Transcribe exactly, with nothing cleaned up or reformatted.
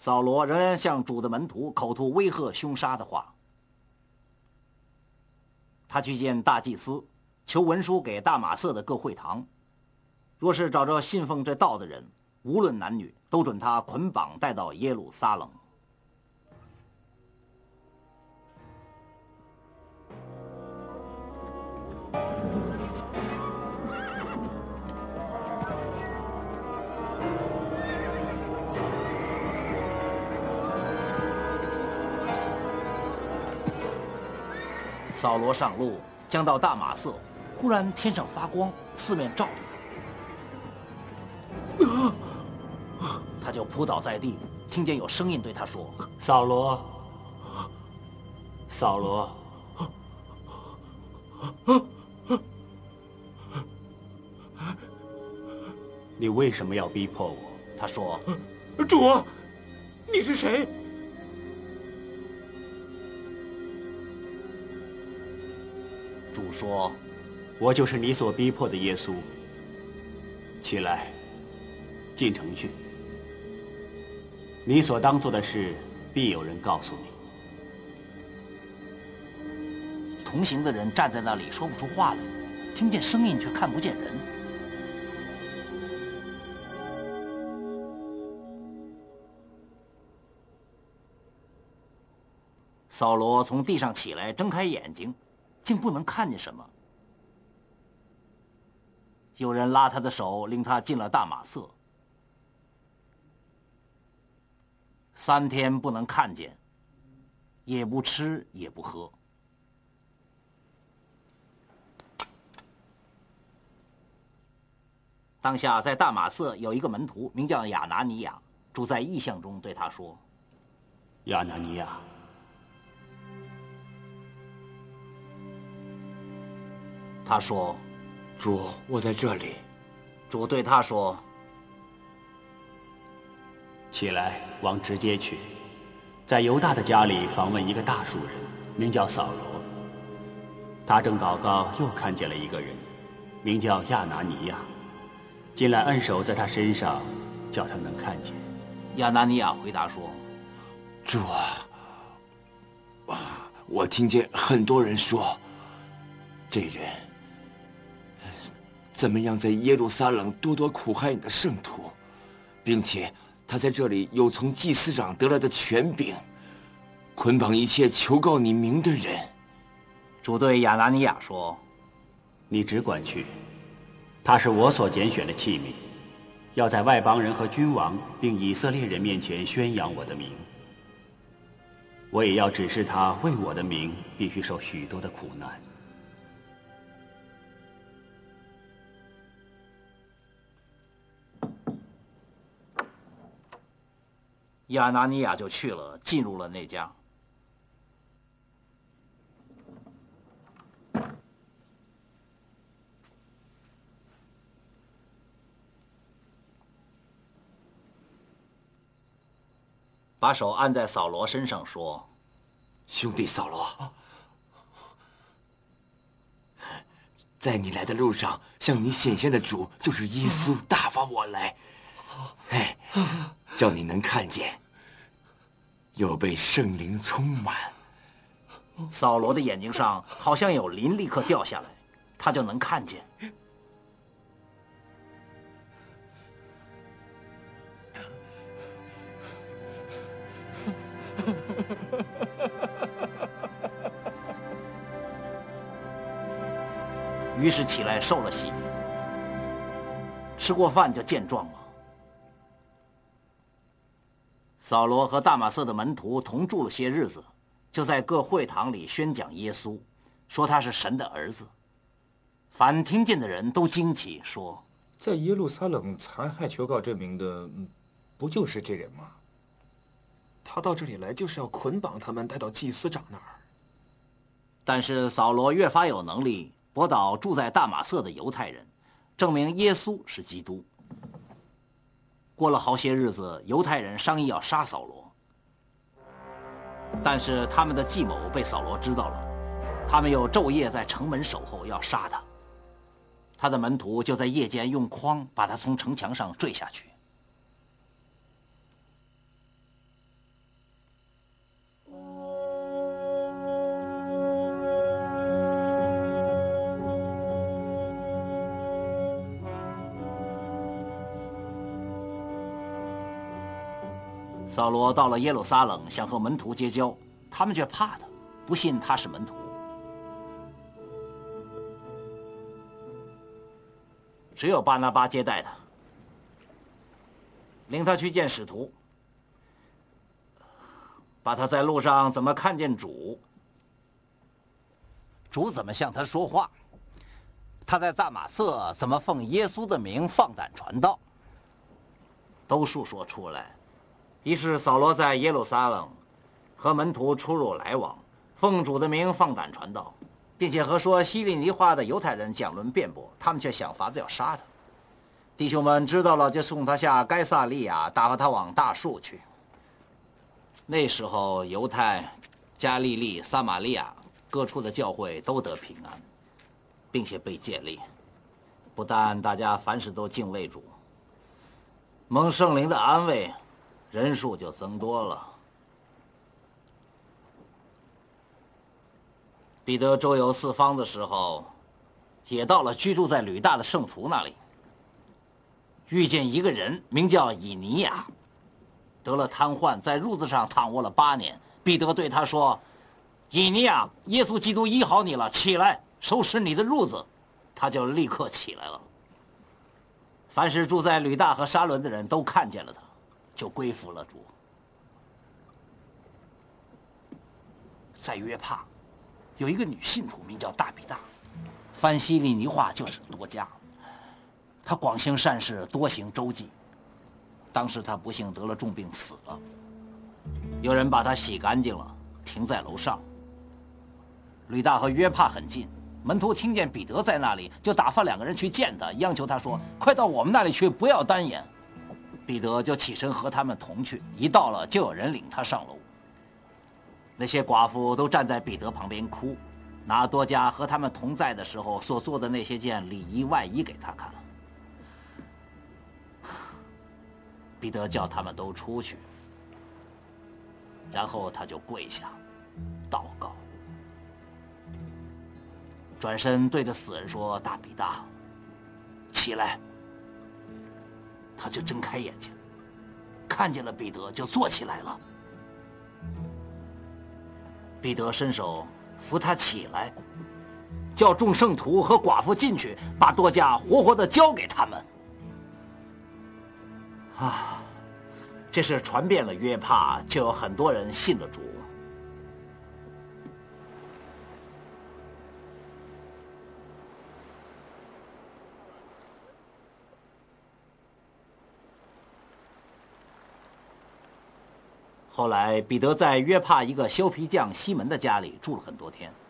扫罗仍然向主的门徒口吐威吓凶杀的话。他去见大祭司，求文书给大马色的各会堂，若是找着信奉这道的人，无论男女，都准他捆绑带到耶路撒冷。扫罗上路，将到大马色，忽然天上发光，四面照着他，他就扑倒在地，听见有声音对他说：“ 扫罗，扫罗，你为什么要逼迫我？” 他说：“ 主啊，你是谁？” 主说：“ 我就是你所逼迫的耶稣。起来，进城去。你所当做的事，必有人告诉你。” 同行的人站在那里说不出话来，听见声音却看不见人。扫罗从地上起来，睁开眼睛，竟不能看见什么。有人拉他的手，领他进了大马色。三天不能看见，也不吃也不喝。当下在大马色有一个门徒，名叫亚拿尼亚，主在异象中对他说：“ 亚拿尼亚。” 他说：“ 主，我在这里。” 主对他说：“ 起来，往直街去，在犹大的家里访问一个大树人，名叫扫罗。他正祷告，又看见了一个人，名叫亚拿尼亚，进来按手在他身上，叫他能看见。” 亚拿尼亚回答说：“ 主啊，我听见很多人说，这人怎么样在耶路撒冷多多苦害你的圣徒，并且他在这里有从祭司长得来的权柄，捆绑一切求告你名的人。” 主对亚拿尼亚说：“ 你只管去，他是我所拣选的器皿，要在外邦人和君王并以色列人面前宣扬我的名。我也要指示他为我的名必须受许多的苦难。” 亚拿尼亚就去了，进入了那家。把手按在扫罗身上说：“ 兄弟扫罗，在你来的路上，向你显现的主就是耶稣，打发我来，哎，叫你能看见，又被圣灵充满。” 扫罗的眼睛上好像有鳞立刻掉下来，他就能看见。于是起来受了洗，吃过饭就健壮了。扫罗和大马色的门徒同住了些日子，就在各会堂里宣讲耶稣，说他是神的儿子。凡听见的人都惊奇，说：“ 在耶路撒冷残害求告这名的，不就是这人吗？ 他到这里来就是要捆绑他们，带到祭司长那儿。” 但是扫罗越发有能力驳倒住在大马色的犹太人，证明耶稣是基督。过了好些日子，犹太人商议要杀扫罗，但是他们的计谋被扫罗知道了，他们又昼夜在城门守候，要杀他。他的门徒就在夜间用筐把他从城墙上坠下去。 扫罗到了耶路撒冷，想和门徒结交，他们却怕他，不信他是门徒。只有巴拿巴接待他，领他去见使徒，把他在路上怎么看见主，主怎么向他说话，他在大马色怎么奉耶稣的名放胆传道，都述说出来。于是扫罗在耶路撒冷和门徒出入来往，奉主的名放胆传道，并且和说希利尼话的犹太人讲论辩驳，他们却想法子要杀他。弟兄们知道了，就送他下该撒利亚，打发他往大树去。那时候犹太、加利利、撒玛利亚各处的教会都得平安，并且被建立。不但大家凡事都敬畏主，蒙圣灵的安慰，人数就增多了。彼得周游四方的时候，也到了居住在吕大的圣徒那里，遇见一个人名叫以尼亚，得了瘫痪，在褥子上躺卧了八年。彼得对他说：以尼亚，耶稣基督医好你了，起来，收拾你的褥子。他就立刻起来了。凡是住在吕大和沙伦的人都看见了他，就归服了主。在约帕有一个女信徒名叫大比大，翻希利尼话就是多加。她广行善事，多行周济。当时她不幸得了重病，死了。有人把她洗干净了，停在楼上。吕大和约帕很近，门徒听见彼得在那里，就打发两个人去见他，央求他说：快到我们那里去，不要单言。彼得就起身和他们同去，一到了，就有人领他上楼。那些寡妇都站在彼得旁边哭，拿多加和他们同在的时候所做的那些件里衣外衣给他看。彼得叫他们都出去，然后他就跪下祷告，转身对着死人说：大比大，起来。他就睁开眼睛，看见了彼得，就坐起来了。彼得伸手扶他起来，叫众圣徒和寡妇进去，把多加活活的交给他们。啊，这事传遍了约帕，就有很多人信了主。后来，彼得在约帕一个修皮匠西门的家里住了很多天。